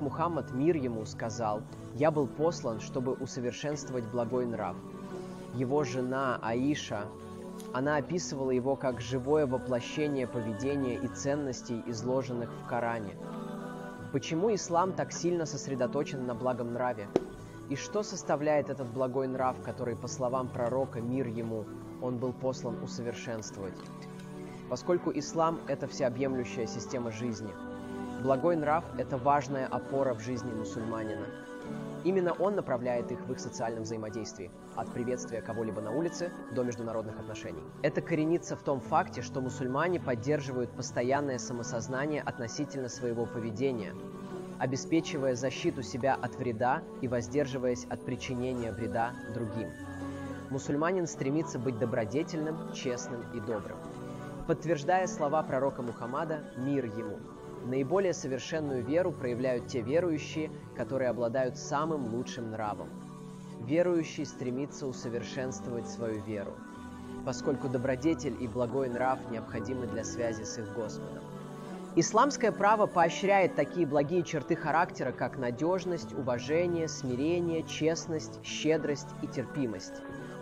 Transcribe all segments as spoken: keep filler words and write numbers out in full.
Мухаммад, мир ему, сказал: «Я был послан, чтобы усовершенствовать благой нрав». Его жена Аиша, она описывала его как живое воплощение поведения и ценностей, изложенных в Коране. Почему ислам так сильно сосредоточен на благом нраве? И что составляет этот благой нрав, который, по словам пророка, мир ему, он был послан усовершенствовать? Поскольку ислам – это всеобъемлющая система жизни, благой нрав – это важная опора в жизни мусульманина. Именно он направляет их в их социальном взаимодействии, от приветствия кого-либо на улице до международных отношений. Это коренится в том факте, что мусульмане поддерживают постоянное самосознание относительно своего поведения, обеспечивая защиту себя от вреда и воздерживаясь от причинения вреда другим. Мусульманин стремится быть добродетельным, честным и добрым. Подтверждая слова пророка Мухаммада, мир ему, наиболее совершенную веру проявляют те верующие, которые обладают самым лучшим нравом. Верующий стремится усовершенствовать свою веру, поскольку добродетель и благой нрав необходимы для связи с их Господом. Исламское право поощряет такие благие черты характера, как надежность, уважение, смирение, честность, щедрость и терпимость,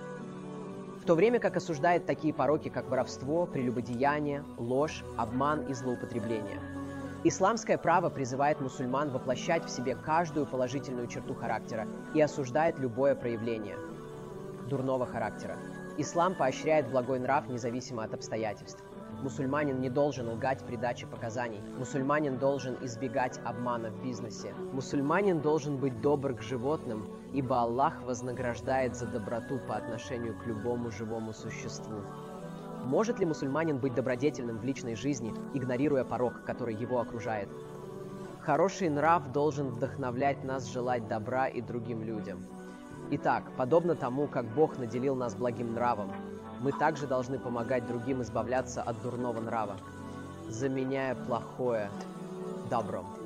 в то время как осуждает такие пороки, как воровство, прелюбодеяние, ложь, обман и злоупотребление. Исламское право призывает мусульман воплощать в себе каждую положительную черту характера и осуждает любое проявление дурного характера. Ислам поощряет благой нрав независимо от обстоятельств. Мусульманин не должен лгать при даче показаний. Мусульманин должен избегать обмана в бизнесе. Мусульманин должен быть добр к животным, ибо Аллах вознаграждает за доброту по отношению к любому живому существу. Может ли мусульманин быть добродетельным в личной жизни, игнорируя порок, который его окружает? Хороший нрав должен вдохновлять нас желать добра и другим людям. Итак, подобно тому, как Бог наделил нас благим нравом, мы также должны помогать другим избавляться от дурного нрава, заменяя плохое добром.